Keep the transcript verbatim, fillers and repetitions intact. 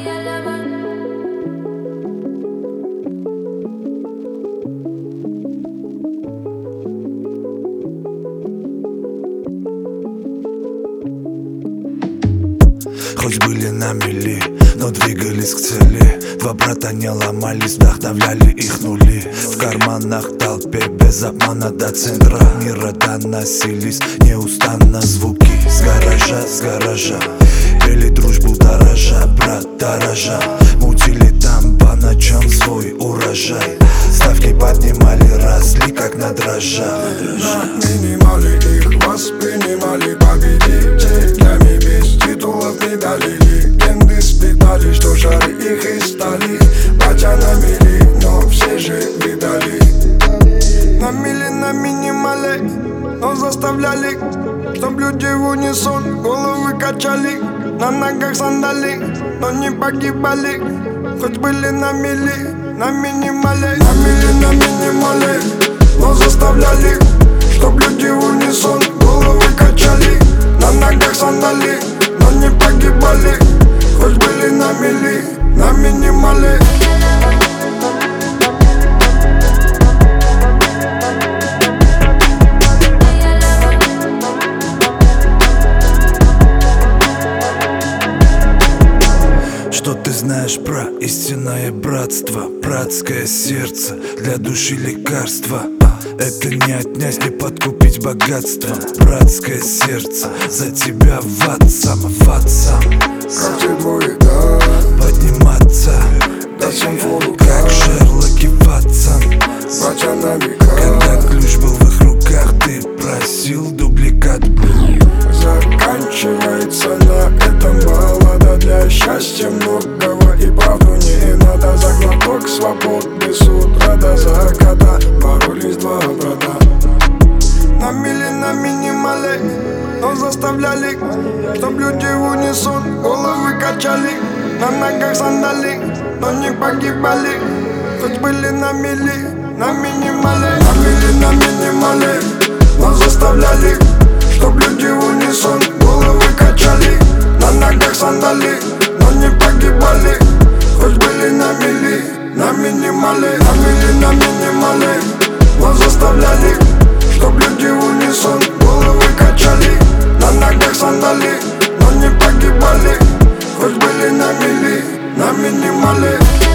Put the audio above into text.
Хоть были на мели, но двигались к цели. Два брата не ломались, вдохновляли их нули. В карманах толпе, без обмана до центра мира доносились неустанно звуки. С гаража, с гаража пели дружбу дорожа, брат дорожа. Мутили там по ночам свой урожай. Ставки поднимали, росли как на дрожжах. Минимали их, воспринимали победителями. Без титулов, медалей, легенды спитали, что шары их и стали. Батя на мели, но все же видали. На мили, на минимале, но заставляли, чтоб люди в унисон головы качали. На ногах сандали, но не погибали. Хоть были на мили, на минимале. На мили, на минимале, но заставляли, чтоб люди в унисон головы качали. На ногах сандали, но не погибали. Хоть были на мили, на минимале. Что ты знаешь про истинное братство? Братское сердце для души лекарства. Это не отнять, не подкупить богатство. Братское сердце за тебя в ад сам, в ад сам. Как те двое, да, Подниматься, да всем фору, как Шерлок и Ватсон. батя на века. Когда ключ был в их руках, ты просил дубликат. Заканчивается на этом баллада для счастья многого. И правду не надо, за глоток свободы с утра до заката. Боролись два брата. На мили, на минимале, но заставляли, чтоб люди в унисон головы качали. На ногах сандали, но не погибали. Хоть были на мили, на минимале. На мили, на минимале, но заставляли, чтоб люди в унисон головы качали. На ногах сандали, но не погибали. Хоть были на мили, на минимале. На мили, на минимале, но заставляли, чтоб люди в унисон головы качали. На ногах сандали, но не погибали. Хоть были на мили, на минимале.